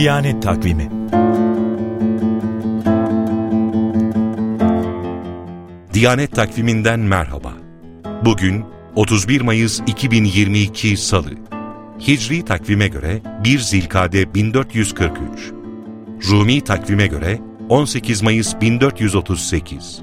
Diyanet Takvimi. Diyanet Takvimi'nden merhaba. Bugün 31 Mayıs 2022 Salı. Hicri takvime göre 1 Zilkade 1443. Rumi takvime göre 18 Mayıs 1438.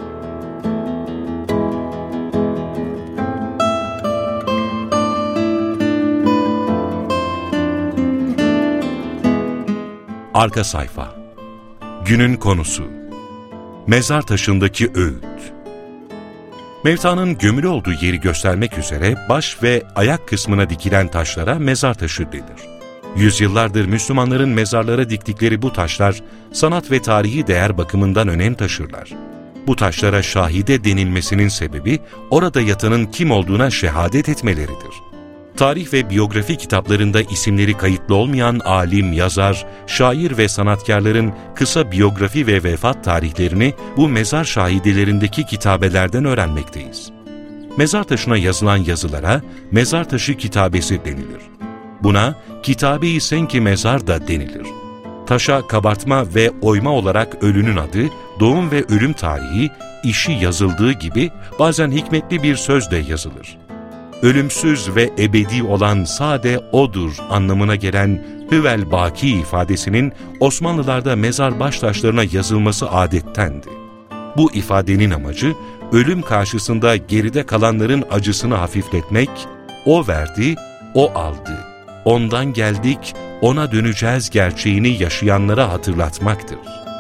Arka sayfa. Günün konusu: mezar taşındaki öğüt. Mevtanın gömülü olduğu yeri göstermek üzere baş ve ayak kısmına dikilen taşlara mezar taşı denir. Yüzyıllardır Müslümanların mezarlara diktikleri bu taşlar, sanat ve tarihi değer bakımından önem taşırlar. Bu taşlara şahide denilmesinin sebebi, orada yatanın kim olduğuna şehadet etmeleridir. Tarih ve biyografi kitaplarında isimleri kayıtlı olmayan alim, yazar, şair ve sanatkarların kısa biyografi ve vefat tarihlerini bu mezar şahidelerindeki kitabelerden öğrenmekteyiz. Mezar taşına yazılan yazılara mezar taşı kitabesi denilir. Buna kitabe-i senki mezar da denilir. Taşa kabartma ve oyma olarak ölünün adı, doğum ve ölüm tarihi, işi yazıldığı gibi bazen hikmetli bir söz de yazılır. Ölümsüz ve ebedi olan sade O'dur anlamına gelen Hüvel Baki ifadesinin Osmanlılarda mezar baş taşlarına yazılması adettendi. Bu ifadenin amacı, ölüm karşısında geride kalanların acısını hafifletmek, O verdi, O aldı, ondan geldik, ona döneceğiz gerçeğini yaşayanlara hatırlatmaktır.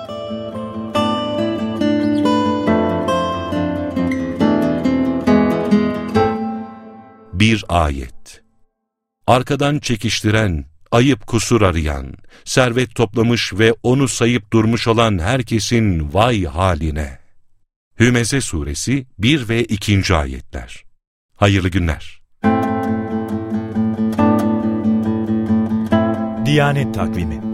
Bir ayet. Arkadan çekiştiren, ayıp kusur arayan, servet toplamış ve onu sayıp durmuş olan herkesin vay haline. Hümeze Suresi 1 ve 2. ayetler. Hayırlı günler. Diyanet Takvimi.